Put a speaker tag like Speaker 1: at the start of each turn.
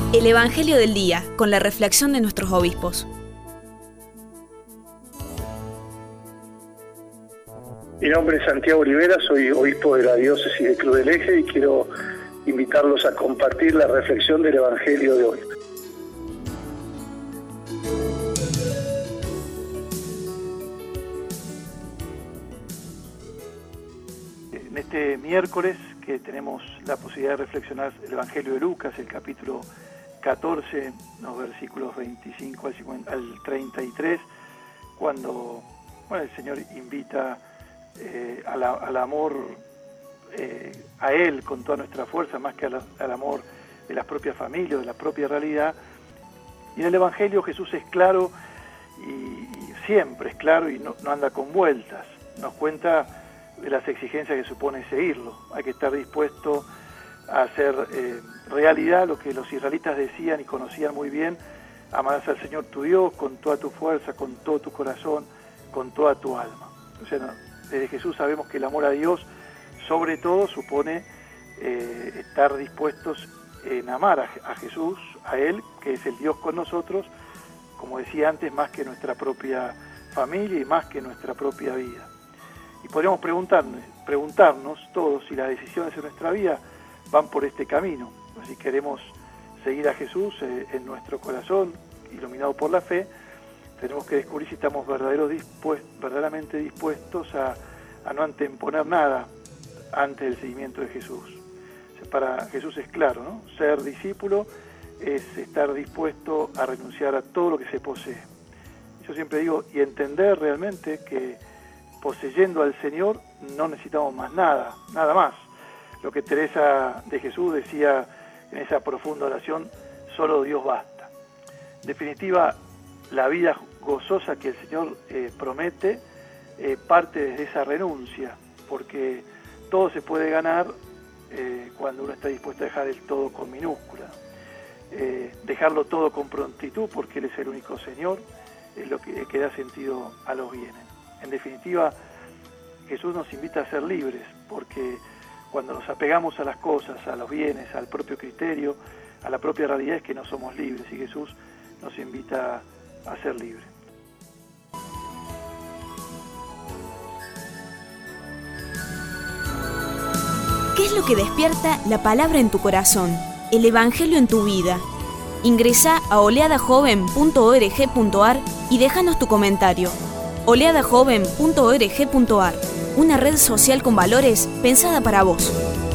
Speaker 1: El Evangelio del Día, con la reflexión de nuestros obispos.
Speaker 2: Mi nombre es Santiago Olivera, soy obispo de la diócesis de Cruz del Eje y quiero invitarlos a compartir la reflexión del Evangelio de hoy.
Speaker 3: En este miércoles que tenemos la posibilidad de reflexionar el Evangelio de Lucas, el capítulo 14, los versículos 25 al 33, cuando el Señor invita al amor a Él con toda nuestra fuerza, más que al amor de las propias familias, de la propia realidad. Y en el Evangelio Jesús es claro y siempre es claro y no anda con vueltas. Nos cuenta de las exigencias que supone seguirlo. Hay que estar dispuesto a hacer realidad lo que los israelitas decían y conocían muy bien: amarás al Señor tu Dios con toda tu fuerza, con todo tu corazón, con toda tu alma. O sea, desde Jesús sabemos que el amor a Dios sobre todo supone estar dispuestos en amar a Jesús, a Él, que es el Dios con nosotros, como decía antes, más que nuestra propia familia y más que nuestra propia vida. Y podríamos preguntarnos todos si las decisiones en nuestra vida van por este camino. Si queremos seguir a Jesús en nuestro corazón, iluminado por la fe, tenemos que descubrir si estamos verdaderamente dispuestos a no anteponer nada antes del seguimiento de Jesús. O sea, para Jesús es claro, ¿no? Ser discípulo es estar dispuesto a renunciar a todo lo que se posee. Yo siempre digo, y entender realmente que poseyendo al Señor no necesitamos más nada más. Lo que Teresa de Jesús decía en esa profunda oración: solo Dios basta. En definitiva, la vida gozosa que el Señor promete parte desde esa renuncia, porque todo se puede ganar cuando uno está dispuesto a dejar el todo con minúscula. Dejarlo todo con prontitud, porque Él es el único Señor, es lo que da sentido a los bienes. En definitiva, Jesús nos invita a ser libres, porque cuando nos apegamos a las cosas, a los bienes, al propio criterio, a la propia realidad, es que no somos libres, y Jesús nos invita a ser libres.
Speaker 1: ¿Qué es lo que despierta la palabra en tu corazón, el Evangelio en tu vida? Ingresá a oleadajoven.org.ar y déjanos tu comentario. oleadajoven.org.ar, una red social con valores pensada para vos.